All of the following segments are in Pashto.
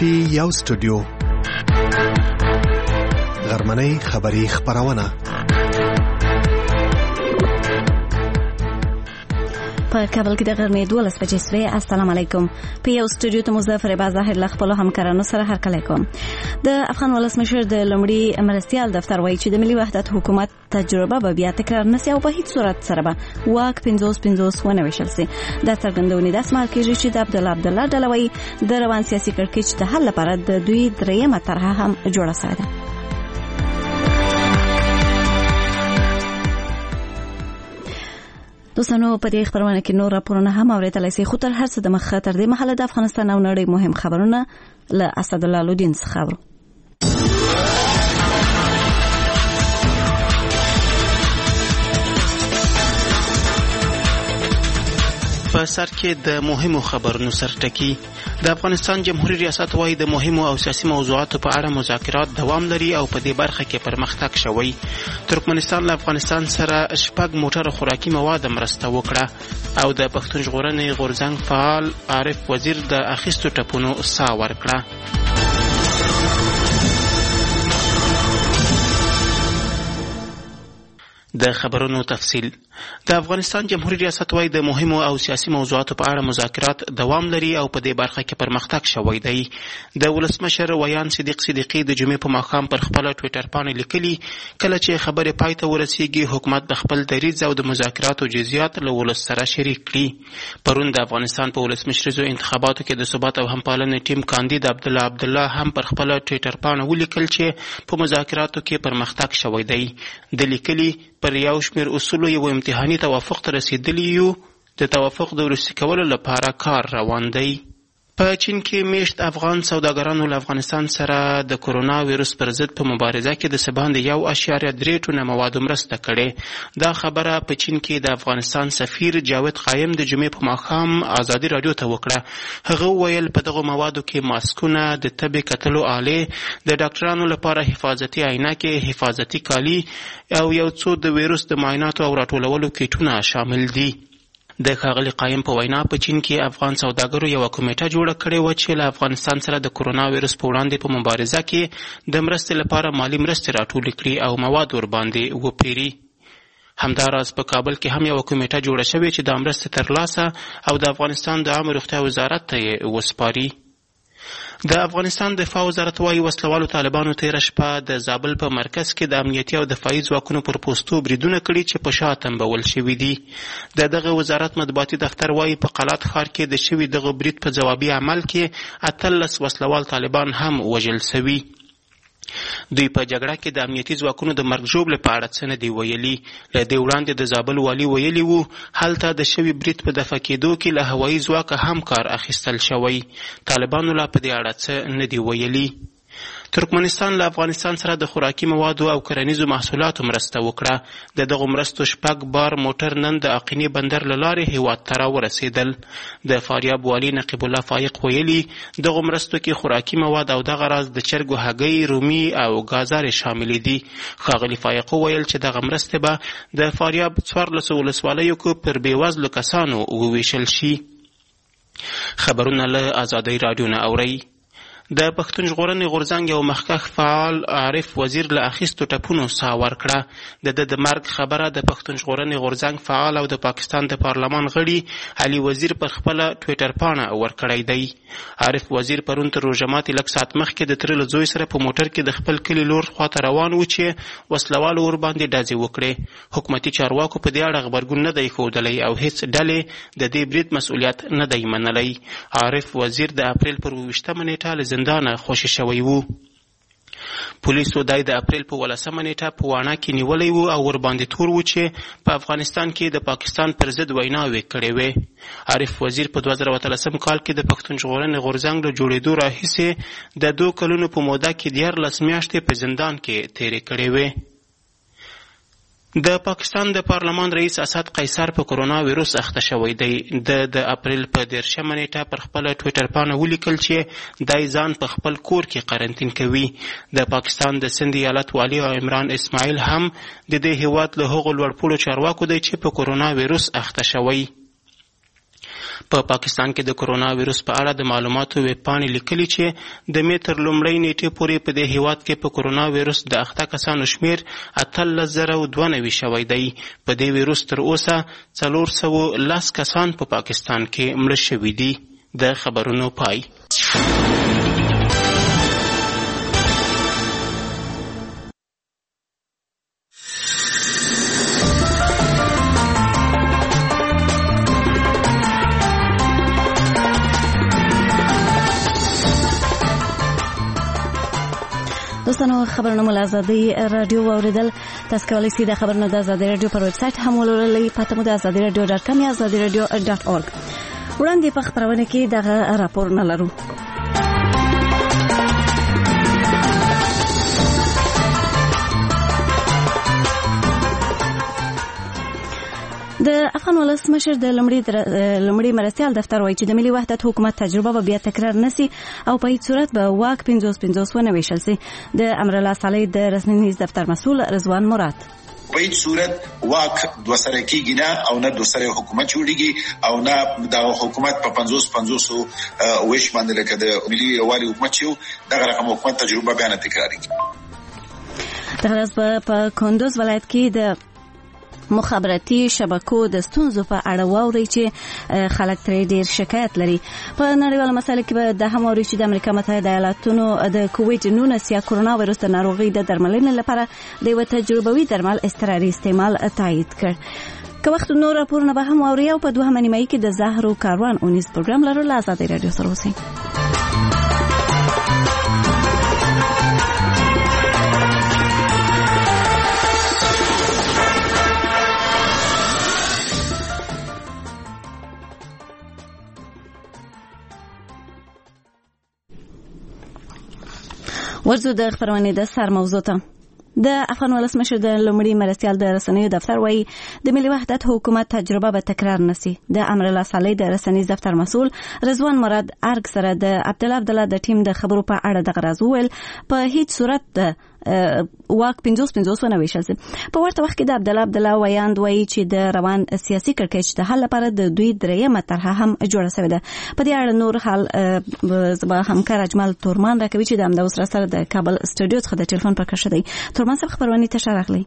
یو سټوډیو غرمنۍ خبری خبرونه په کابل کې د غرمې 12 بجې سوي. السلام علیکم. په یو سټوډیو ته مظفر ظاهر له خپل همکارانو سره هرکلی کوم. د افغان ولسمشر د لومړي مرستیال دفتر وایي چې د ملي وحدت حکومت تجربه به بیا تکرار نشي او په هیڅ صورت سره به واک 50-50 ونه ویشل شي. دا څرګندونه د اسمال کېږي چې د عبدالله ډلوي د روان سیاسي کړکېچ د حل لپاره د دوی دریمه طرحه هم جوړه شوې ده. دوستانو په دې خبرونه کې نور راپورونه هم اورېدلای شئ، خو تر هر څه د مخه تر دې مهاله د افغانستان او نړۍ مهم خبرونه له اسدالله لودین څخه اورو. په سر کې د مهمو خبرونو سرټکی. د افغانستان جمهوریت ریاست وايي د مهمو او سیاسي موضوعاتو په اړه مذاکرات دوام لري او په دې برخه کې پرمختګ شوی. ترکمنستان له افغانستان سره 6 موټر خوراکي مواد مرسته وکړه او د پښتون ژغورنې غورځنګ فعال عارف وزیر د اخیستو ټپونو سا ورکړه. د خبرونو تفصیل. د افغانستان جمهوریت ریاست وايي د مهمو او سیاسي موضوعاتو په اړه مذاکرات دوام لري او په دې برخه کې پرمختګ شوی دی. د ولسمشر ویان صدیق صدیقی د جمعې په ماښام پر خپل ټویټر باندې لیکلي کله چې خبرې پای ته ورسیږي حکومت د خپل دریځ او د مذاکراتو جزئیات له ولس سره شریک کړي. پرون د افغانستان په ولسمشریزو انتخاباتو کې د ثبات او همپالنې ټیم کاندید عبدالله هم پر خپل ټویټر باندې ولیکل چې په مذاکراتو کې پرمختګ شوی دی. د لیکلي پر یو شمېر اصولو یو امتحاني توافق ته رسیدلی یو، د توافق د وروستي کولو لپاره کار روان دی. په چین کې میشت افغان سوداګرانو له افغانستان سره د کرونا ویروس پر ضد په مبارزه کې د څه باندې 1.3 ټنه مواد مرسته کړې. دا خبره په چین کې د افغانستان سفیر جاوید قایم د جمعې په ماښام ازادي رادیو ته وکړه. هغه ویل په دغه موادو کې ماسکونه، د طبي کتلو آلې، د ډاکټرانو لپاره حفاظتي عینکې، حفاظتي کالي او یو څو د ویروس د معایناتو او راټولولو کیټونه شامل دي. د ښاغلي قایم په وینا په چین کې افغان سوداګرو یو کمیټه جوړه کړې و چې له افغانستان سره د کرونا ویروس په وړاندې په مبارزه کې د مرستې لپاره مالی مرستې راټولې کړي او مواد ورباندې وپیري. همداراز په کابل کې هم یو کمیټه جوړه شوې چې د مرستې ترلاسه او د افغانستان د عامه روغتیا وزارت ته یې وسپاري. د افغانستان دفاع وزارت وايي وسلوالو طالبانو تېره شپه د زابل په مرکز کې د امنیتي او دفاعي ځواکونو پر پوستو بریدونه کړي چې په شا تنبول شوي دي. د دغه وزارت مطبوعاتي دفتر وايي په قلات ښار کې د شوي دغه برید په ځوابي عمل کې 18 وسلوال طالبان هم وژل سوي. دوی په جګړه کې د امنیتي ځواکونو د مرګ ژوبلې په اړه څه نه دي ویلي. له دې وړاندې د زابل والي ویلي وو هلته د شوي برید په دفع کېدو کې له هوایي ځواکه هم کار اخیستل شوی. طالبانو لا په دې اړه څه نه دي ویلي. ترکمنستان له افغانستان سره د خوراکي موادو او کرنیزو محصولاتو مرسته وکړه. د دغو مرستو 6 بار موټر نن د اقینې بندر له لارې هیواد ته راورسېدل. د فاریاب والي نقیب الله فایق ویلي دغو مرستو کې خوراکي مواد او دغه راز د چرګو هګۍ، رومي او ګازارې شاملې دي. ښاغلي فایق ویل چې دغه مرستې به د فاریاب 14 ولسوالیو کې پر بېوزلو کسانو وویشل شي. خبرونه له ازادۍ راډیو نه اورئ. د پښتون ژغورنې غورځنګ یو مخکښ فعال عارف وزیر له اخیستو ټپونو سا ورکړه. د مرګ خبره د پښتون ژغورنې غورځنګ فعال او د پاکستان د پارلمان غړي علي وزیر پر خپله ټویټر پاڼه ورکړی دی. عارف وزیر پرون تر روژه ماتې لږ ساعت مخکې د تره له زوی سره په موټر کې د خپل کلي لور خواته روان و چې وسلوالو ورباندې ډزې وکړې. حکومتي چارواکو په دې اړه غبرګون نه دی ښودلی او هیڅ ډلې د دې برید مسؤلیت نه دی منلی. عارف وزیر د اپریل پر 28 نیټه له زندانه خوشي شوی وو. پولیسو دای د اپریل په 18 نیټه په واڼه کې نیولی وو او ورباندې تور و چې په افغانستان کې د پاکستان پر ضد ویناوې کړې وې. عارف وزیر په 2013 کال کې د پښتون ژغورنې غورځنګ له جوړېدو راهیسې د 2 کلونو په موده کې 14 میاشتې په زندان کې تېرې کړې وې. د پاکستان د پارلمان رئیس اسد قیصر په کرونا ویروس اخته شوی دی. د اپریل په 13 نیټه پر خپل ټویټر باندې ولیکل چې دای ځان په خپل کور کې قرنټین کوي. د پاکستان د سند ایالت والی عمران اسماعیل هم د دې هیواد له هغو لوړپوړو چارواکو دی چې په کرونا ویروس اخته شوی. په پاکستان کې د کرونا وایرس په اړه د معلوماتو ویب پاڼې لیکلي چې د مې تر لومړۍ نیټې پورې په دې هیواد کې په کرونا وایرس د اخته کسانو شمیر 18,092 شوی دی. په دې وایرس تر اوسه 410 کسان په پاکستان کې مړه شوي دي. د خبرونو پای. دوستانو خبرونه مو له ازادي رادیو واوریدل. تاسو کولی شئ د خبرونو د ازادي رادیو پر ویب سټ هم ولولئ. پته مو د azadiradio.com یا azadiradio.org. وړاندې په خبرونه کې دغه راپور نه لرو. د افغان ولسمشر د لومړي مرستیال دفتر وایي چې د ملي وحدت حکومت تجربه به بیا تکرار نشي او په هیڅ صورت به واک 50 ونه ویشل شي. د امرالله صالح د رسنیز دفتر مسؤل رضوان مراد په هیڅ صورت واک دوه سره کېږي نه او نه دوه سره حکومت جوړیږي او نه د حکومت په 50 ویش باندې لکه د ملي یووالي حکومت چې دغه رقم حکومت تجربه بیا نه تکرارېږي. دغه ورځ په کندوز ولایت کې د مخابراتي شبکو د ستونزو په اړه واوري چې خلک ترې ډیر شکایت لري. په نړیواله مسله کې به د هم واوري چې د امریکا متحده ایالاتونو د کووید-19 یا کرونا وایرس د ناروغۍ د درملنې لپاره د یو تجربوي درمل اضطراري استعمال تایید کړ. که وخت نور راپورونه به هم واوري او په دوهمه نیمایي کې د زهرو کاروان اونیز پروګرام لرو. له ازادي رادیو سره اوسئ. ورځو د خبرونه د سر موضوع ته. د افغان ولسمشر د لومړي مرستیال د رسنیو دفتر وایي د ملي وحدت حکومت تجربه به تکرار نشي. د امرالله صالح د رسنیز دفتر مسؤل رضوان مراد ارګ سره د عبدالله د ټیم د خبرو په اړه د غرض ویل په هیڅ صورت د واک 50 ونه ویشل شي. په ورته وخت کې د عبدالله ویاند وایي چې د روان سیاسي کړکېچ د حل لپاره د دوی درېیمه طرحه هم جوړه شوې ده. په دې اړه نور حال زما همکار اجمل تورمان راکوي چې د همدا اوس سره د کابل استودیو څخه د ټلیفون پر کښه دی. تورمان صاحب خبرونه ته راغلی.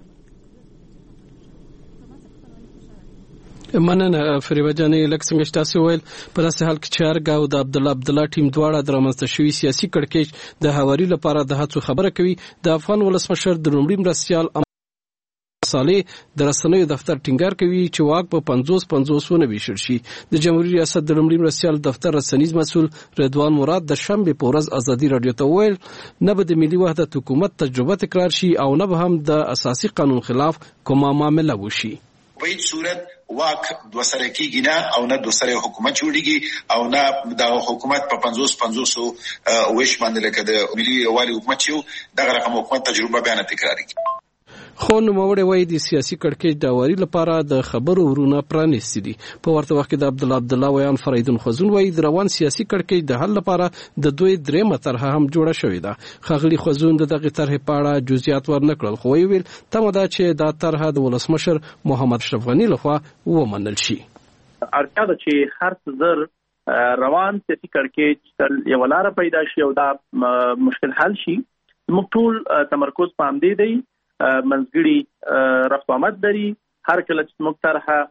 مننه فریبا جانې. لکه څنګه چې تاسو ویل په داسې حال کې چې ارګ او د عبدالله ټیم دواړه د رامنځته شوي سیاسي کړکېچ د هواري لپاره د هڅو خبره کوي. د افغان ولسمشر د لومړي مرستیال صالح د رسنیو دفتر ټینګار کوي چې واک په 50 ونه ویشل شي. د جمهوریت ریاست د لومړي مرستیال دفتر رسنیز مسؤل رضوان مراد د شنبه په ورځ ازادي رادیو ته ویل نه به د ملي وحدت حکومت تجربه تکرار شي او نه به هم د اساسي قانون خلاف کومه معامله وشي. په هیڅ صورت واک دوه سره کېږي نه او نه دوه سره حکومت جوړیږي او نه د حکومت په 50 ویش باندې لکه د ملي یووالي حکومت چې دغه رقم حکومت تجربه بیا نه تکرارېږي. خو نوموړی وایي د سیاسي کړکېچ د هواري لپاره د خبرو ورونه پرانیستي دي. په ورته وخت کې د عبدالله ویان فریدون خوزون وایي د روان سیاسي کړکېچ د حل لپاره د دوی درېیمه طرحه هم جوړه شوې ده. ښاغلي خوزون د دغه طرحې په اړه جزئیات ورنکړل خو ویل تمه ده چې دا طرحه د ولسمشر محمد اشرف غني لخوا ومنل شي. اړتیا ده چې هر څه روان سیاسي کړکېچ تل یو لار پیدا شي او دا مشکل حل شي. موږ ټول تمرکز په همدې دی. منځګړي رفع آمد لري. هر کله چې موږ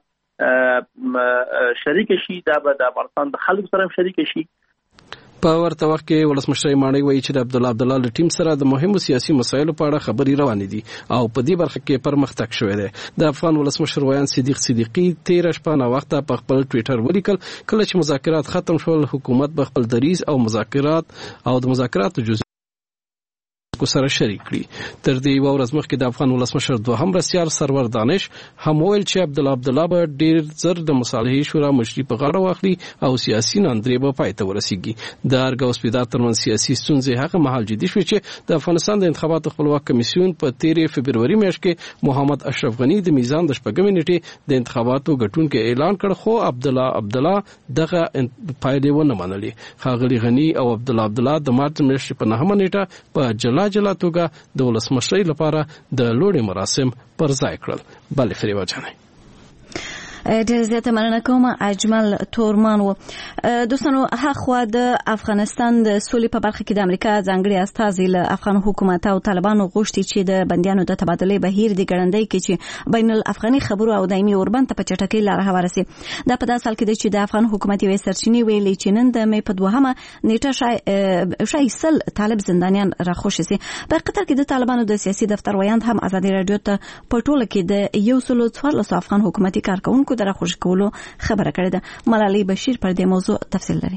طرحه شریک شي دا به د افغانستان د خلکو سره شریک شي. په ورته وخت کې ولسمشر ماڼۍ وایي چې د عبدالله له ټیم سره د مهمو سیاسي مسایلو په اړه خبرې روانې دي او په دې برخه کې پرمختګ شوی دی. د افغان ولسمشر ویان صدیقي 13 شپه نه وخت په خپل ټوئیټر ولیکل کله چې مذاکرات ختم شول حکومت به خپل دریځ او مذاکرات جزئي کو سره شریک کړي. تر دې یو ورځ مخکې د افغان ولسمشر دوهم مرستیال سرور دانش هم ویل چې عبدالله به ډیر زر د مصالحې شورا مشري په غاړه واخلي او سیاسي ناندري به پای ته ورسیږي. د ارګ او سپیدار ترمنځ سیاسي ستونزې هغه مهال جدي شوې چې د افغانستان د انتخاباتو خپلواک کمیسیون په 13 فبروري میاشت کې محمد اشرف غني د میزان د شپږمې نیټې د انتخاباتو ګټونکو اعلان کړ خو عبدالله دغه پایلې ونه منلې. ښاغلي غني او عبدالله د مارچ میاشتې په 9مه نیټه په جلا توګه د ولسمشرۍ لپاره د لوړې مراسم پر ځای کړل. بلې فریبا جانې ډېر زیاته مننه کوم اجمل تورمان و. دوستانو هغه د افغانستان د سولې په برخه کې د امریکا ځانګړي استازي له افغان حکومت او طالبانو غوښتي چې د بنديانو د تبادلې بهیر د ګړندۍ کې چې بین الافغاني خبرو او دایمي اوربند ته په چټکۍ لار هواره سي. دا په داسې حال کې چې د افغان حکومت یوې سرچینې ویلي چې نن د مې په 2 نیټه شای سل طالب زندانیان راخوشي سي. په قطر کې د طالبانو د سیاسي دفتر ویاند هم ازادي رادیو ته په ټوله کې د 114 افغان حکومتي کارکونکو د راخوشي کولو خبره کړې ده. ملالۍ بشیر پر دې موضوع تفصیل لري.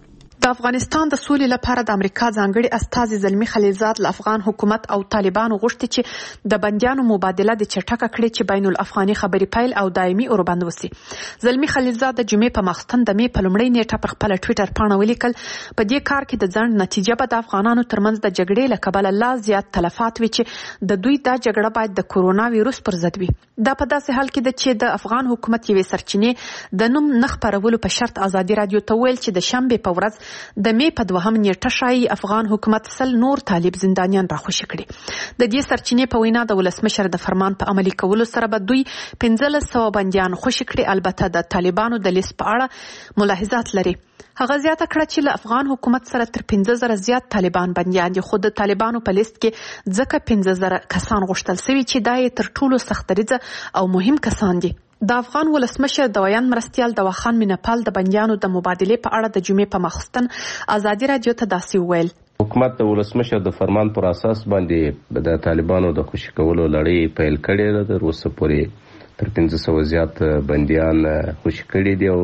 د افغانستان د سولې لپاره د امریکا ځانګړي استازي زلمی خلیلزاد له افغان حکومت او طالبانو غوښتي چې د بنديانو مبادله د چټکه کړي چې بین الافغاني خبري پیل او دایمي اوربند وسی. زلمی خلیلزاد د جمعې په ماخستن د مې په لومړۍ نیټه پر خپل ټوئیټر پاڼه ولیکل په دې کار کې د ځند نتیجه به د افغانانو ترمنځ د جګړې له کبله لا زیات تلفات وي چې د دوی دا جګړه باید د کورونا وایروس پر ضد وي. دا په داسې حال کې ده چې د افغان حکومت یوې سرچینې د نوم نخ پرولو په شرط ازادي رادیو ته ویل چې د شنبه په ورځ د مې په 2 نیټه شای افغان حکومت سل نور طالب زندانیان راخوشي کړي. د دې سرچینې په وینا د ولسمشر د فرمان په عملي کولو سره به دوی 1500 بنديان خوشي کړي. البته د طالبانو د لیست په اړه ملاحظات لري. هغه زیاته کړه چې له افغان حکومت سره تر 15000 زیات طالبان بنديان دي. خو د طالبانو په لیست کې ځکه 15000 کسان غوښتل شوي چې دای تر ټولو سختریزه او مهم کسان دي. د افغان ولسمشر د ویان مرستيال د وخان مینپال د بنديانو د مبادلې په اړه د جمعې په ماخستن ازادي رادیو ته داسې ویل. حکومت د ولسمشر د فرمان پر اساس باندې د طالبانو د خوشي کولو لړۍ پیل کړې ده. تر اوسه پورې تر 1500 زیات بنديان خوشي کړي دي او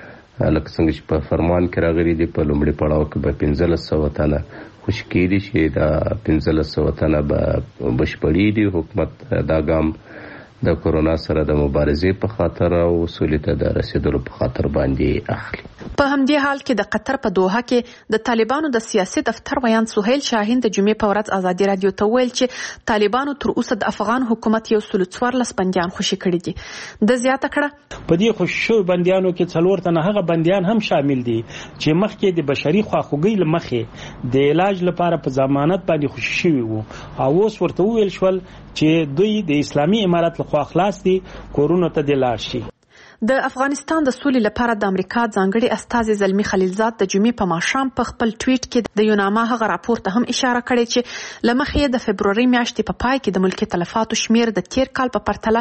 لکه څنګه چې په فرمان کې راغلي دي په لومړي پړاو کې به 1500 تنه خوشي کېدي چې دا 1500 تنه به بشپړي دي. حکومت دا ګام د کورونا سره د مبارزې په خاطر او سولې ته د رسیدلو په خاطر باندې اخلي. په همدې حال کې د قطر په دوحه کې د طالبانو د سیاسي دفتر ویان سهیل شاهین د جمعې په ورځ ازادي رادیو ته ویل چې طالبانو تر اوسه د افغان حکومت 114 بنديان خوشي کړي دي. د زیاته کړه په دې خوشي بنديانو کې 4 تنه هغه بنديان هم شامل دي چې مخکې د بشري خواخوږي لمخې د علاج لپاره په ضمانت باندې خوشي شوي وو او اوس ورته ویل شول چې دوی د اسلامي امارات لخوا خلاص دي کورونا ته د لاړ شي. د افغانستان د سولې لپاره د امریکا ځانګړي استازي زلمی خلیلزاد د جمعې په ماښام په خپل ټویټ کې د یوناما هغه راپور ته هم اشاره کړې چې لمخې د فبروري میاشتې په پای کې د ملکی تلفاتو شمیر د تیر کال په پرتله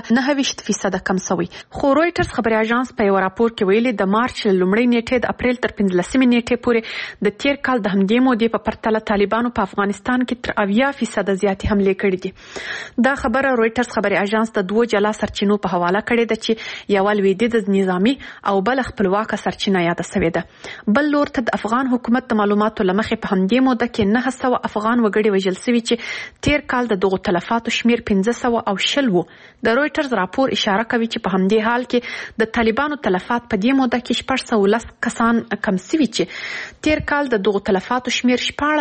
9% کم شوی. خو رويټرز خبري اژانس په یو راپور کې ویلي د مارچ لومړۍ نیټې د اپریل تر 15 نیټې پورې د تیر کال د همدې مودې په پرتله طالبانو په افغانستان کې تر 80% زیاتې حملې کړې دي. دا خبره رويټرز خبري اژانس د 2 جلا سرچینو په حواله کړې ده چې یو لوی د نظامی او بل خپلواکه سرچینه یاد شوې ده. بل لور ته د افغان حکومت د معلوماتو لمخې په همدې موده کې 900 افغان وګړي وژل شوي چې تیر کال د دغو تلفاتو شمیر 1500 او 20 وو. د رويټرز راپور اشاره کوي چې په همدې حال کې د طالبانو تلفات په دې موده کې 410 کسان کم شوي چې تیر کال د دغو تلفاتو شمیر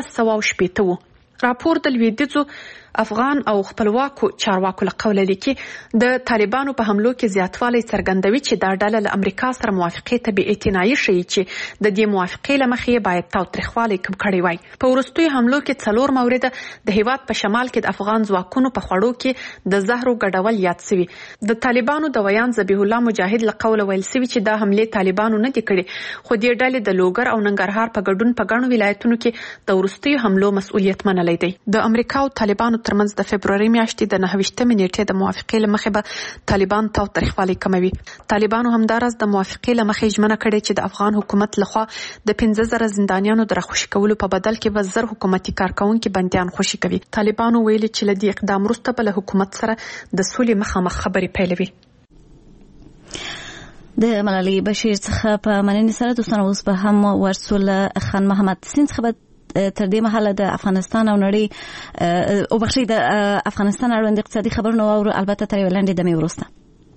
1418 وو. راپور د لویدیځو افغان او خپلواکو چارواکو له قوله لیکي د طالبانو په حملو کې زیاتوالی څرګندوي چې دا ډله له امریکا سره موافقې ته بې اعتنایي ښیي چې د دې موافقې له مخې باید تاوتریخوالی کم کړی وای. په وروستیو حملو کې 4 مورده د هیواد په شمال کې د افغان ځواکونو په خوړو کې د زهرو ګډول یاد شوي. د طالبانو د ویان ذبیح الله مجاهد له قوله ویل شوي چې دا حملې طالبانو نه دي کړې خو دې ډلې د لوګر او ننګرهار په ګډون په ګڼو ولایتونو کې د وروستیو حملو مسؤلیت منلی دی. د امریکا او طالبانو ترمنځ د فبروري میاشتې د 9 نیټې د موافقې لمخې به طالبان تاوتریخوالی کموي. طالبانو همدارس د موافقې لمخې ژمنه کړې چې د افغان حکومت لخوا د 15000 زندانیانو د راخوشي کولو په بدل کې به 1000 حکومتي کارکونکي بنديان خوشي کوي. طالبانو ویلي چې له دې اقدام وروسته به له حکومت سره د سولې مخامخ خبرې پیلوي. د ملالۍ بشیر څخه په مننې سره دوستانو اوس به هم ورسول خان محمد سین څخه تر دې مهاله د افغانستان او نړۍ او بخښي د افغانستان اړوند اقتصادي خبرونه او البته تر یو لاندې دمه ورسته.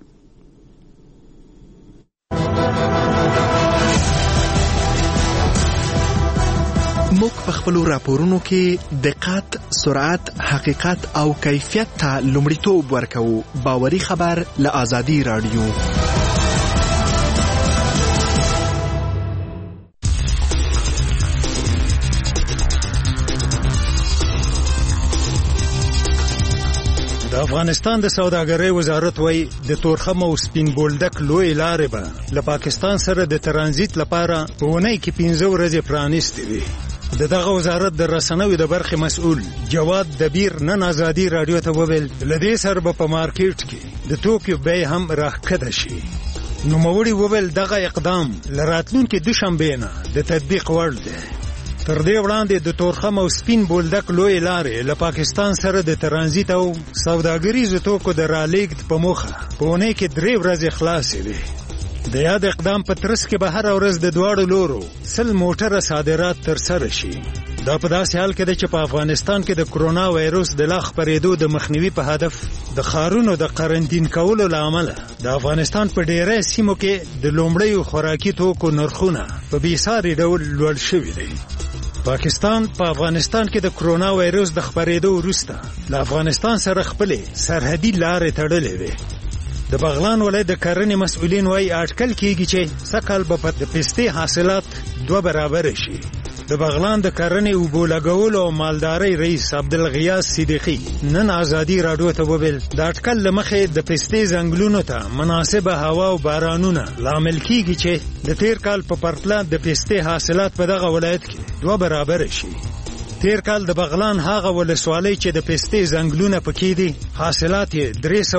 موږ په خپل راپورونو کې دقت، سرعت، حقیقت او کیفیت ته لومړیتوب ورکوو. باوري خبر له آزادي رادیو. د افغانستان د سوداګرۍ وزارت وایي د تورخم او سپین بولدک لوی لارې به له پاکستان سره د ترانزیت لپاره په اونۍ کې 15 ورځې پرانیستې وي. دغه وزارت د رسنیو د برخې مسؤل جواد دبیر نن آزادي رادیو ته وویل لدې سره په مارکیټ کې د توکو بیه هم راکښته شي. نوموړي وویل دغه اقدام لراتلونکي دوشنبه نه د تطبیق وړ دی. تر دې وړاندې د تورخم او سپین بولدک لوی لارې له پاکستان سره د ترانزیت او سوداګریزو توکو د رالېږد په موخه په اونۍ کې 3 ورځې خلاصې وي. د یاد اقدام په ترڅ کې به هر ورځ د دواړو لورو 100 موټره صادرات ترسره شي. دا په داسې حال کې ده چې په افغانستان کې د کرونا وایروس د لا خپرېدو د مخنیوي په هدف د ښارونو د قرنطین کولو له امله د افغانستان په ډېری سیمو کې د لومړیو خوراکي توکو نرخونه په بېساري ډول لوړ شوي دي. پاکستان په افغانستان کې د کرونا وایروس د خپرېدو وروسته له افغانستان سره خپلې سرحدي لارې تړلې وي. د بغلان ولایت د کرنې مسؤلین وايي اټکل کېږي چې سږ به په پستې حاصلات 2 برابر شي. د بغلان د کرنې اوبو لګولو او مالدارۍ رئیس عبدالغیاث صدیقي نن آزادي راډیو ته وویل د اټکل له مخې د پستې ځنګلونو ته مناسبه هوا او بارانونه لامل کېږي چې د تیر کال په پرتله د پستې حاصلات په دغه ولایت کې 2 برابر شي. تیر کال د بغلان هغه ولسوالۍ چې د پستې ځنګلونه پکې دي حاصلات یې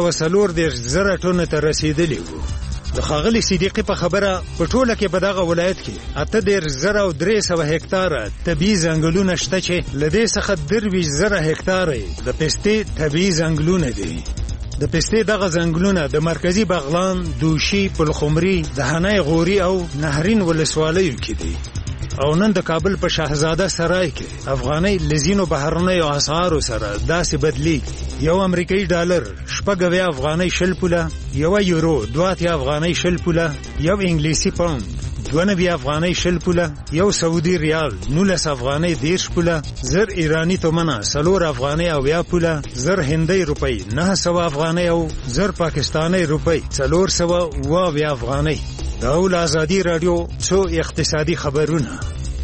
340 ټنو ته رسیدلي وو. د ښاغلي صدیقي په خبره په ټوله کې په دغه ولایت کې 8300 هکتاره طبیعي ځنګلونه شته چې له دې څخه 23,000 هکتاره د پستې طبیعي ځنګلونه دي. د پستې دغه ځنګلونه د مرکزی بغلان، دوشي، پلخمري، دهنۍ غوري او نهرین ولسوالیو کې دي. او نن د کابل په شاهزاده سرای کې افغاني لزینو بهرنیو اسعارو سره داسې بدلیږي. یو امریکایي ډالر 80 افغاني شل پوله، یو یورو 2 افغاني شل پوله، یو انګلیسي پاوند 92 افغاني شل پوله، یو سعودي ریال 19 افغاني 10 پوله، زر ایرانی تومنه 4 افغاني او 10 پوله، زر هندۍ روپۍ 900 افغاني او زر پاکستاني روپۍ 400 افغاني. دا ول آزادي رادیو څو اقتصادي خبرونه.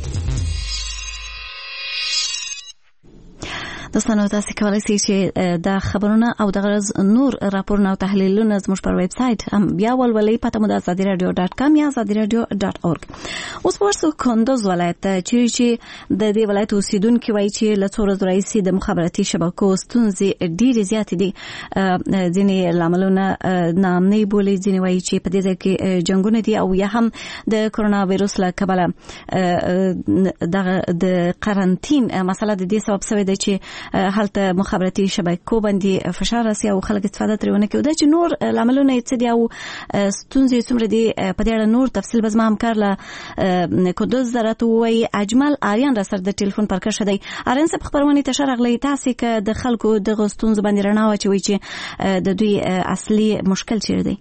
دوستانو تاسو کولی شئ چې دا خبرونه او د غرض نور راپورونه او تحلیلونه زموږ پر ویب سټ هم بیا ولولئ. پته مو د azadiradio.com یا azadiradio.org. اوس ورسو کندوز ولایت چې د دې ولایت اوسیدونکو وایي چې له 4 ورځې راهیسې د مخابراتي شبکو ستونزې ډېرې زیاتې دي. ځینې لاملونه ناامنۍ بولي، ځینې وایي چې په دې ځای کې جنګونه دي او یا هم د کرونا وایروس له کبله د قرنطین مسله د دې سبب شوې ده چې هلته مخابراتي شبکو باندې فشار راسي او خلک استفاده ترې ونه کوي. دا چې نور لاملونه یې څه دي او ستونزې څومره دي په دې اړه نور تفصیل به زما همکار له کندوز راته ووایي. اجمل آریان را سره د ټلیفون پر کښه دی. آریان صاحب خبرونه ته ښه راغلی. تاسې که د خلکو دغه ستونزو باندې رڼا واچوئ چې د دوی اصلي مشکل چیرې دی؟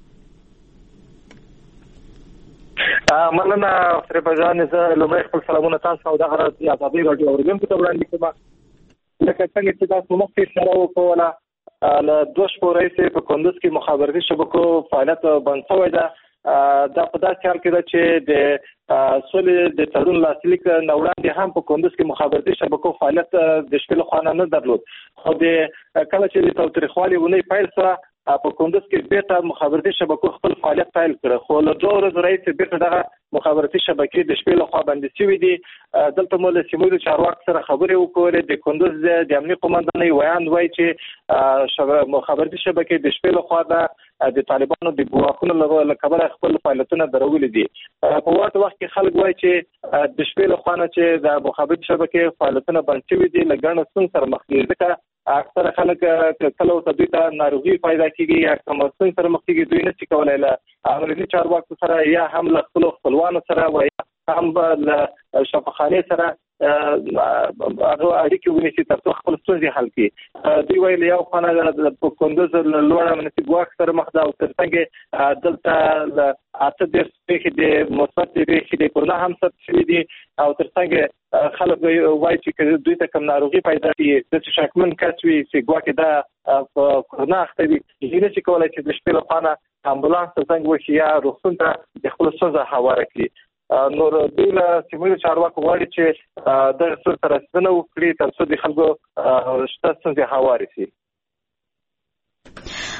مننه فریبه جان. زه لومړی خپل سلامونه تاسو او دغه آزادي راډیو اورېدونکو ته وړاندې کوم. لکه څنګه چې تاسو مخکې اشاره وکړه له 2 شپو راهیسې په کندوز کې مخابراتي شبکو فعالیت بند شوی ده. دا په داسې حال کې ده چې د سولې د تړون لاسلیک نه وړاندې هم په کندوز کې مخابراتي شبکو فعالیت د شپې له خوا نه درلود. خو د کله چې د تاوتریخوالي ونې پیل سره په کندوز کې بیرته مخابراتي شبکو خپل فعالیت پیل کړ. خو له 2 ورځې راهیسې بیرته دغه مخابراتي شبکې د شپې له خوا بندې شوې دي. دلته مو له سیمویلو چارواکو سره خبرې وکړې. د کندوز د امنیت قومندانۍ ویاند وایي چې مخابراتي شبکې د شپې له خوا د طالبانو د ګواښونو له کبله خپل فعالیتونه درولي دي. په ورته وخت کې خلک وایي چې د شپې له خوا نه چې د مخابراتي شبکې فعالیتونه بند شوي دي له ګڼو ستونزو سره مخ دي. ځکه اکثره خلک کله ورته دوی ته ناروغي پیدا کېږي یا کوم ستونزې سره مخ کېږي، دوی نشي کولی له امنیتي چارواکو سره یا هم له خپلو خپلوانو سره و یا هم له شفاخانې سره هغه اړیکې ونیسي تر څو خپل ستونزې حل کړي. دوی ویل یو خانه په کندوز لوړ امنیتي ګواښ سره مخ ده او تر څنګ دلته 8 پیښې د مثبت پیښې د کرونا هم ثبت شوي دي او تر څنګ خلک وایي چې دوی ته کوم ناروغي پیدا کړي د شکمن کس وي چې ګواکې دا په کرونا اخته وي، دوی نشي کولی چې د شپې لخوا نه امبولانس ته زنګ وکړي یا روغتون ته د خپلو ستونزه هواره کړي. نور دوی له سیمویلو چارواکو غواړي چې دغه ستونزو ته رسېدنه وکړي تر څو د خلکو شته ستونزې هوارې شي.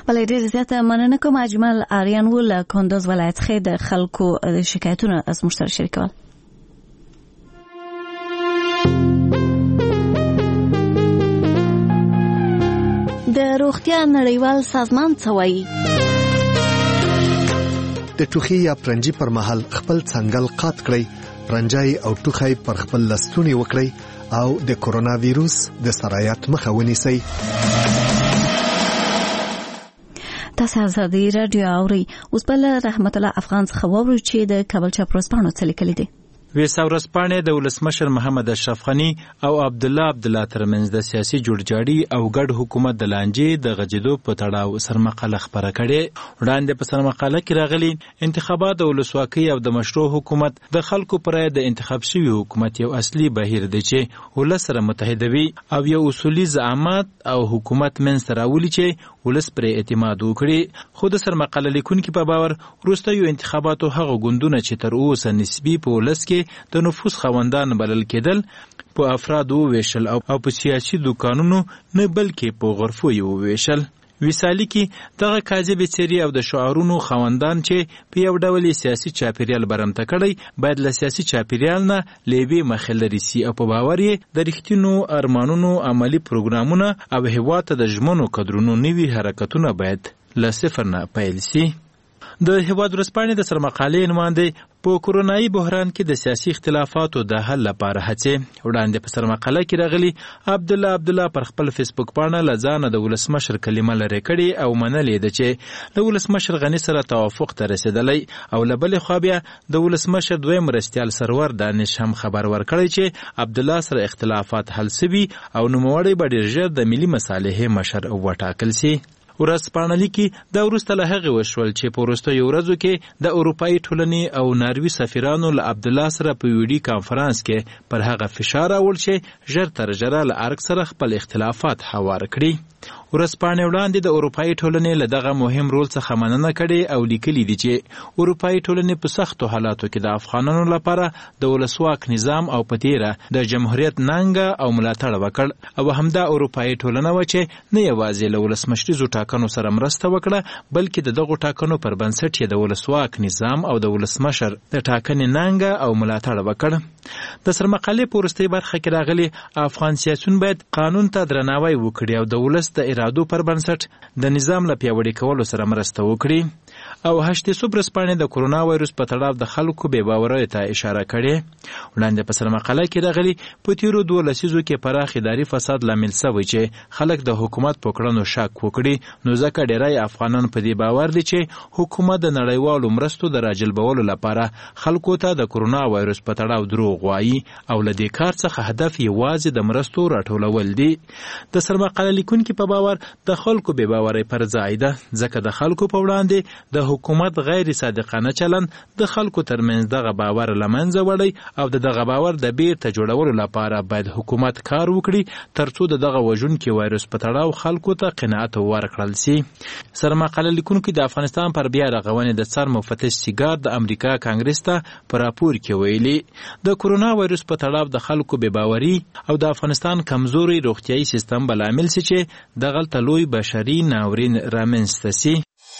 بلې ډېر زیاته مننه کوم. اجمل آریان و له کندوز ولایت څخه د خلکو شکایتونه از موږ سره شریکول. د روغتیا نړیوال سازمان څه وایي؟ د ټوخي یا پرنجي پر مهال خپل څنګل قات کړئ، پرنجای او ټوخی پر خپل لستونی وکړئ او د کورونا ویروس د سرایت مخه ونیسئ. تاسو آزادي رادیو اورئ. اوس بل رحمت الله افغان څخه واورو چې د کابل چاپ ورځپاڼو څه لیکلي دي. ویسا ورځپاڼې د ولسمشر محمد اشرف غنی او عبدالله ترمنځ د سیاسي جوړجاړي او ګډ حکومت د لانجې د غځېدو په تړاو سرمقاله خپره کړې. وړاندې په سرمقاله کې راغلي انتخابات د ولسواکۍ او د مشروع حکومت د خلکو پر رایه د انتخاب شوي حکومت یو اصلي بهیر دی چې ولس سره متحدوي او یو اصولي زعامت او حکومت منځته راولي چې ولس پر اعتماد وکړي. خو د سرمقاله لیکونکي په باور وروستیو انتخاباتو هغه ګوندونه چې تر اوسه نسبي په ولس کې د نفوذ خاوندان بلل کېدل په افرادو ویشل او په سیاسي دوکانونو نه بلکې په غرفو یې وویشل. ویسالی کې دغه کاذبې څېرې او د شعارونو خاوندان چې په یو ډول سیاسي چاپیریال برمته کړی باید له سیاسي چاپیریال نه لیبې مخې لرې سي او په باور یې د رښتینو ارمانونو عملي پروګرامونه او هېواد ته د ژمنو قدرونو نوي حرکتونه باید له صفر نه پیل سي. د هېواد ورځپاڼې د سرمقالې نماینده په کورونایي بحران کې د سیاسي اختلافاتو د حل لپاره هڅې. وړاندې په سرمقاله کې راغلي عبدالله پر خپل فیسبوک پاڼه له ځانه د ولسمشر کلمه لرې کړې او منلې ده چې له ولسمشر غني سره توافق ته رسېدلی او له بلې خوا بیا د ولسمشر دویم مرستیال سرور دانش هم خبر ورکړی چې عبدالله سره اختلافات حل سوي او نوموړی به ډېر ژر د ملي مصالحې مشر وټاکل سي. ورځپاڼه لیکي دا وروسته له هغې وشول چې په وروستیو ورځو کې د اروپایي ټولنې او ناروي سفیرانو له عبدالله سره په ویډیو کانفرانس کې پر هغه فشار راوړ چې ژر تر ژره له ارګ سره خپل اختلافات هوار کړي. ورځپاڼې وړاندې د اروپایي ټولنې له دغه مهم رول څخه مننه کړې او لیکلي دي چې اروپایي ټولنې په سختو حالاتو کې د افغانانو لپاره د ولسواک نظام او په تیره د جمهوریت ننګه او ملاتړ وکړ او همدا اروپایي ټولنه و چې نه یوازې له ولسمشریزو ټاکنو سره مرسته وکړه بلکې د دغو ټاکنو پر بنسټ یې د ولسواک نظام او د ولسمشر د ټاکنې ننګه او ملاتړ وکړ. د سرمقالې په وروستۍ برخه کې راغلي افغان سیاسیون باید قانون ته درناوی وکړي او د ولس د ارادو پر بنسټ د نظام له پیاوړي کولو سره مرسته وکړي. او هشتې صبح ورځپاڼې د کورونا وایروس په تړاو د خلکو بې باورۍ ته اشاره کړې. وړاندې په سرمقاله کې راغلي په تیرو 2 لسیزو کې پراخ اداري فساد لامل شوی چې خلک د حکومت په کړنو شک وکړي. نو ځکه ډیری افغانان په دې باور دي چې حکومت د نړیوالو مرستو د راجلبولو لپاره خلکو ته د کورونا وایروس په تړاو دروغ وایي او له دې کار څخه هدف یوازې د مرستو راټولول دي. د سرمقاله لیکونکي په باور د خلکو بې باورۍ پر ځای ده ځکه د خلکو په وړاندې د حکومت غیر صادقانه چلند د خلکو ترمنځ دغه باور له منځه وړي او دغه باور د بیرته جوړولو لپاره باید حکومت کار وکړي ترڅو دغه وژونکي وایروس په تړاو خلکو ته قناعت ورکړل سي. سرمقاله لیکونکي د افغانستان پر بیا رغونې د څار مفتش سیګار د امریکا کانګرس ته په راپور کې ویلي د کورونا وایروس په تړاو د خلکو بې باوري او د افغانستان کمزوري روغتیايي سیستم بل عامل سي چې دغلته لوی بشري ناورین رامنځته سي.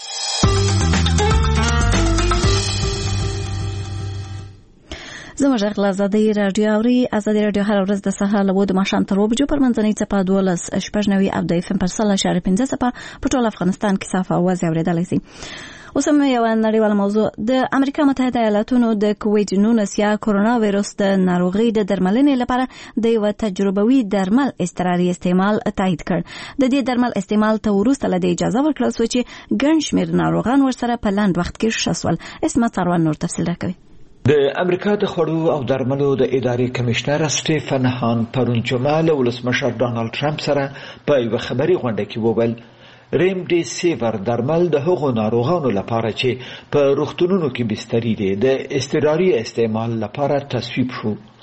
زموږ غږ آزادي رادیو اوري. آزادي رادیو هر ورځ د سهار له 2 ماښام تر 2 بجو پر منځنۍ څپه 12.90 او د اف ام پر 100.15 څپه په ټول افغانستان کې صاف اواز اوریدلای شي. اوس هم یو نړیواله موضوع د امریکا متحده ایالاتونو د کووید-19 یا کورونا وایروس د ناروغۍ د درملنې لپاره د یو تجربوي درمل اضطراري استعمال تایید کړ. د دې درمل استعمال ته وروسته له اجازه ورکړل شو چې ګڼ شمېر ناروغان ورسره په لنډ وخت کې ښه شول. اسمت سروان نور تفصیل راکوي. د امریکا د خوړو او درملو د ادارې کمشنر سټیفن هان پرون جمعه له ولسمشر ډانلډ ټرمپ سره په یو خبري غونډه کې وویل ریم ډي سیور درمل د هغو ناروغانو لپاره چې په روغتونونو کې بستري دي د اضطراري استعمال لپاره تصویب شو.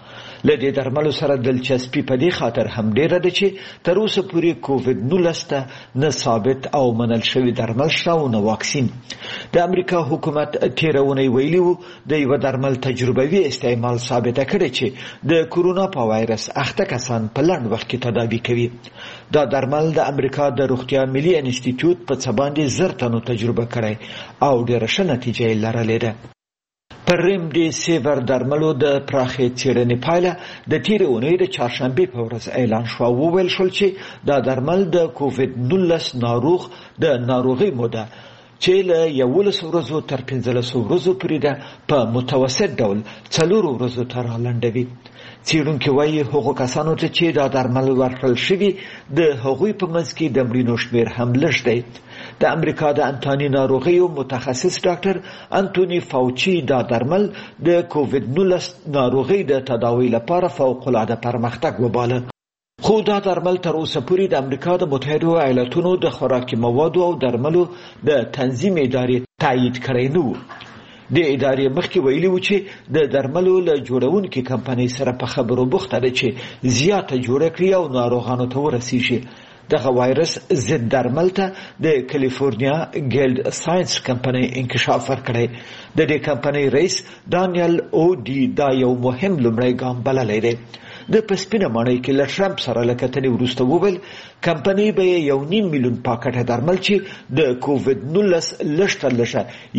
له دې درملو سره دلچسپي په دې خاطر هم ډیره ده چې تر اوسه پورې کووډ-19 ته نه ثابت او منل شوی درمل شته او نه واکسین. د امریکا حکومت تیرونی ویلي و د یو درمل تجربوي استعمال ثابته کړي چې د کورونا په وایرس اخته کسان په لنډ وخت کې تداوي کوي. دا درمل د امریکا د روغتیا ملي انسټیټیوټ په څه باندې 1000 تنو تجربه کړي او ډیره ښه نتیجه یې لرلې ده. پر ریمډیسیور درملو د پراخې څېړنې پایله د تېرې اونۍ د چهارشنبې په ورځ اعلان شو. وویل شول چې دا درمل د کووډ-19 ناروغ د ناروغۍ موده چې له 11 ورځو تر 15 ورځو پورې ده په متوسط ډول 4 ورځو ته رالنډوي. څېړونکي وایي هغو کسانو ته چې دا درمل ورکړل شوي د هغوی په منځ کې د مړینو شمېر هم لږ دی. د امریکا د انتاني ناروغیو متخصص ډاکټر انتوني فاوچي دا درمل د کووډ-19 ناروغۍ د تداوی لپاره فوق‌العاده پرمختګ وباله. خو دا درمل تر اوسه پورې د امریکا د متحده ایالاتونو د خوراکي موادو او درملو د تنظیم ادارې تایید کړی نه و. د ادارې مخکې ویلي و چې د درملو له جوړونکي کمپنۍ سره په خبرو بوخته ده چې زیاته جوړه کړي او ناروغانو ته ورسیږي. دغه وایرس ضد درمل ته د کالیفورنیا ګیلډ ساینس کمپنۍ انکشاف ورکړی. د دې کمپنۍ رئیس دانیل او ډي دا یو مهم لومړی ګام بللی دی. د پسپینه ماڼۍ کې له ټرمپ سره له کتنې وروسته وویل کمپنۍ به 1.5 میلیون پاکټه درمل چې د کووډ-19 لږ تر لږه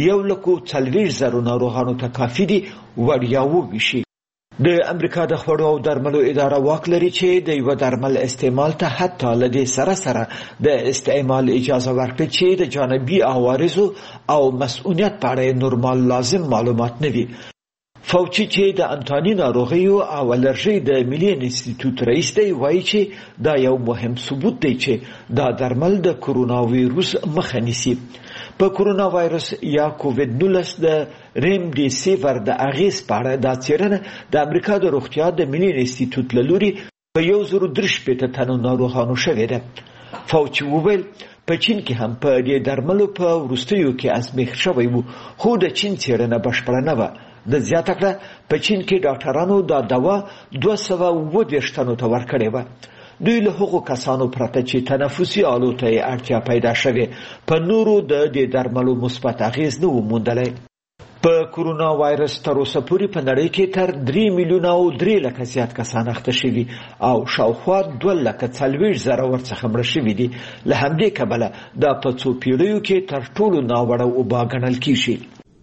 140,000 ناروغانو ته کافي دي وړیا وویشي. د امریکا د خوړو او درملو اداره واک لري چې د یو درمل استعمال ته حتی له دې سره د استعمال اجازه ورکړي چې د جانبي عوارضو او مسؤلیت په اړه نورمال لازم معلومات نه وي. فاوچي چې د انتاني ناروغیو او الرژي د ملي انسټیټیوټ رئیس دی وایي چې دا یو مهم ثبوت دی چې دا درمل د کورونا وایروس مخه نیسي. په کورونا وایرس یا کووډ-19 د ریمډیسیور د اغیز په اړه دا څېړنه د امریکا د روغتیا د ملي انسټیټیوټ له لوري په 1,063 تنو ناروغانو شوې ده. فاوچي وویل په چین کې هم په دې درملو په وروستیو کې ازمېښت شوی و خو د چین څېړنه بشپړه نه وه. د زیاته کړه په چین کې ډاکټرانو دا دوا 220 تنو ته ورکړې وه. دوی له هغو کسانو پرته چې تنفسي آلو ته یې اړتیا پیدا شوې په نورو د دې درملو مثبت اغیز نه و موندلی. په کورونا وایرس تر اوسه پورې په نړۍ کې تر 3 میلیونه او 3 لکه زیات کسان اخته شوي او شاوخوا 240,000 ورڅخه مړه شوي دي. له همدې کبله دا په څو پیړیو کې تر ټولو ناوړه وبا ګڼل کیږي.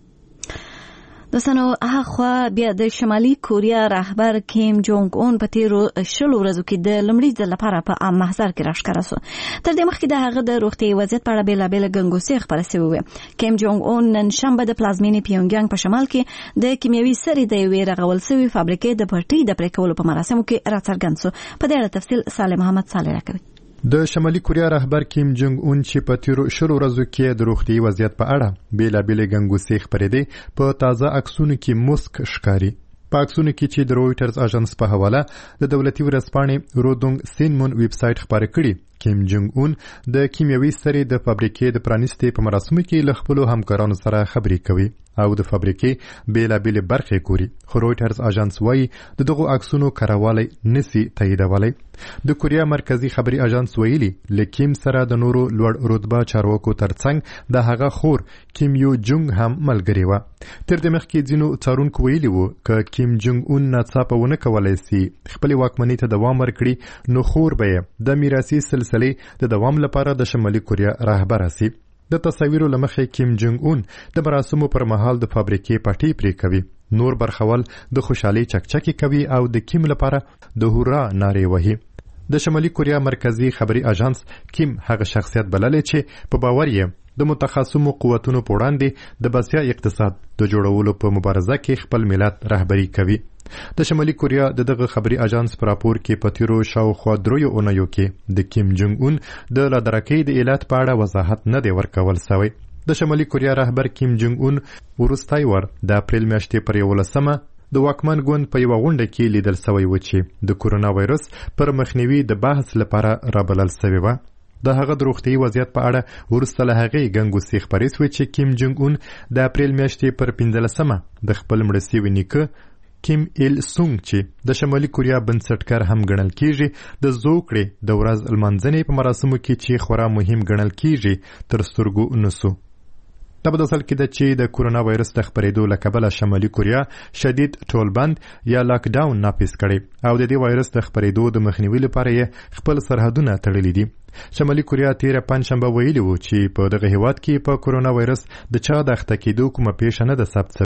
دوستانو هغه بیا د شمالي کوریا رهبر کیم جونګ اون په تیرو 20 ورځو کې د لومړي ځل لپاره په عام محضر کې راښکاره شو. تر دې مخکې د هغه د روغتیايي وضعیت په اړه بېلابېلې ګنګوسې خپرې شوې وې. کیم جونګ اون نن شنبه د پلازمینې پیونګیانګ په شمال کې د کیمیاوي سرې د یوې رغول شوې فابریکې د پټۍ د پرې کولو په مراسمو کې راڅرګند شو. په دې اړه تفصیل صالح محمد صالح راکوي. د شمالي کوریا رهبر کیم جونګ اون چې په تیرو 20 ورځو کې د روغتیايي وضعیت په اړه بېلابېلې ګنګوسې خپرېدې په تازه عکسونو کې مسک ښکاري. په عکسونو کې چې د رویټرز اژانس په حواله د دولتي ورځپاڼې رودونګ سینمون ویب سایټ خبره کړي کیم جونګ اون د کیمیاوي سرې د فابریکې د پرانیستې په مراسمو کې له خپلو همکارانو سره خبرې کوي او د فابریکې بېلابېلې برخې ګوري. خو رویټرز اژانس وایي د دغو عکسونو کراوالی نسی تاییدولی. د کوریا مرکزی خبري اژانس ویلي له کیم سره د نورو لوړ رتبه چارواکو ترڅنګ د هغه خور کیم یو جونګ هم ملګری و. تر دې مخکې ځینو څارونکو ویلي وو که کیم جونګ اون ناڅاپه ونه کولی سي خپلې واکمنۍ ته دوام ورکړي نو خور به یې د میراثي سلسلې د دوام لپاره د شمالي کوریا رهبره سي. د تصاویرو له مخې کیم جونګ اون د مراسمو پر مهال د فابریکې پټۍ پرې کوي. نور برخوال د خوشحالۍ چکچکې کوي او د کیم لپاره د هورا نارې وهي. د شمالي کوریا مرکزی خبري اژانس کیم هغه شخصیت بللی چې په باور یې د متخصصو قوتونو په وړاندې د بسیا اقتصاد د جوړولو په مبارزه کې خپل ملت رهبري کوي. د شمالي کوریا دغه خبري اژانس په راپور کې په تیرو شاوخوا 3 اونیو کې د کیم جونګ اون د لادرکۍ د علت په اړه وضاحت نه دی ورکول شوی. د شمالي کوریا رهبر کیم جونګ اون وروستی ور د اپریل میاشتې پر 11 د واکمن ګوند په یوه غونډه کې لیدل شوی و چې د کورونا وایرس پر مخنیوي د بحث لپاره رابلل شوی و. د هغه د روغتیايي وضعیت په اړه وروسته له هغې ګنګوسې خپرې شوې چې کیم جونګ اون د اپریل میاشتې پر 15 د خپل مړه شوي نیکه کیم ایل سونګ چې د شمالي کوریا بنسټګر هم ګڼل کیږي د زوکړې د ورځ لمانځنې په مراسمو کې چې خورا مهم ګڼل کیږي تر سترګو نسو. دا په داسل کې ده چې د کورونا وایرس د خپرېدو له کبله شمالي کوریا شدید ټولبند یا لاک ډاون نافذ کړي او د دې وایرس د خپرېدو د مخنیوي لپاره یې خپل سرحدونه تړلي دي. شمالي کوریا تیره پنجشنبه ویلي وو چې په دغه هیواد کې په کورونا وایرس د چا د اخته کېدو کومه پیښه نه ده ثبت